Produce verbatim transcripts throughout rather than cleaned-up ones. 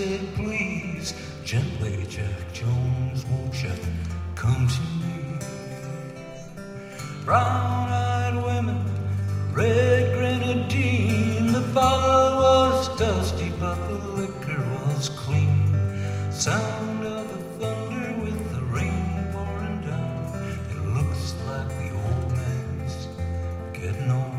said, please, gently, Jack Jones, won't you come to me? Brown-eyed women, red grenadine, the bottle was dusty, but the liquor was clean. Sound of the thunder with the rain pouring down, it looks like the old man's getting on.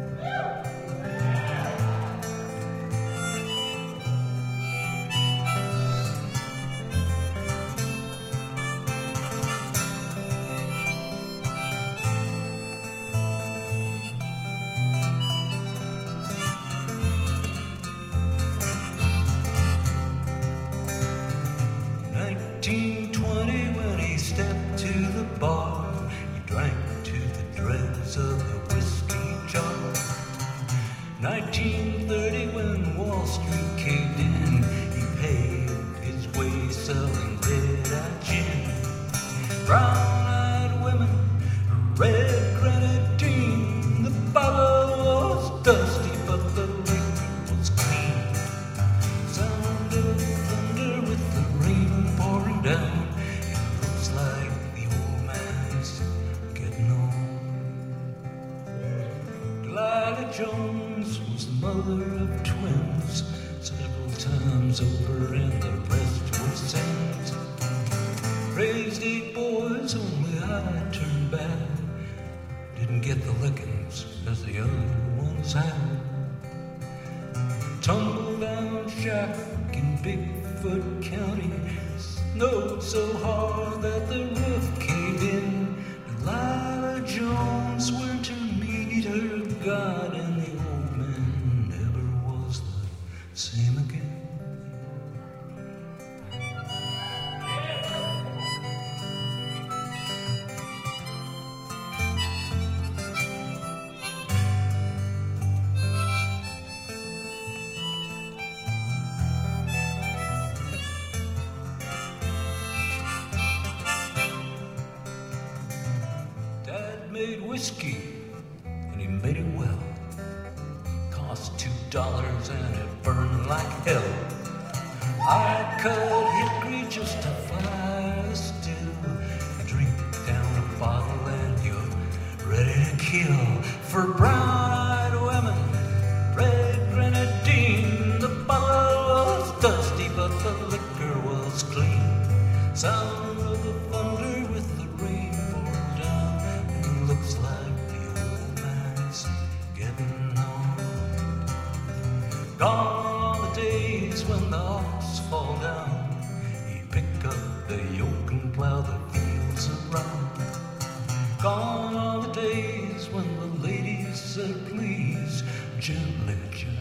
nineteen twenty, when he stepped to the bar, he drank to the dregs of the whiskey jar. nineteen thirty, when Wall Street caved in, he paid his way selling red-eyed gin. Brown-eyed women, red grenadine, the bottle was dusty, but the liquor was clean. Sound of thunder with the rain pouring down, it looks like the old man's getting on. Delilah Jones was the mother of twins, several times over, and the rest was sins. Raised eight boys, only I turned bad. Didn't get the lickings as the other ones had. Tumbled down shack in Bigfoot County, snowed so hard that the roof caved in. Delilah Jones went to meet her God, and the old man never was the same again. Made whiskey, and he made it well. Cost two dollars and it burned like hell. I cut hickory just to fire a stew. You drink down a bottle and you're ready to kill. For brown-eyed women, red grenadine, the bottle was dusty, but the liquor was clean. Sound of the thunder with the rain pouring down, looks like the old man's getting on. Gone are the days when the ox fall down, he pick up the yoke and plow the fields around. Gone are the days when the ladies said, please, gently, gently.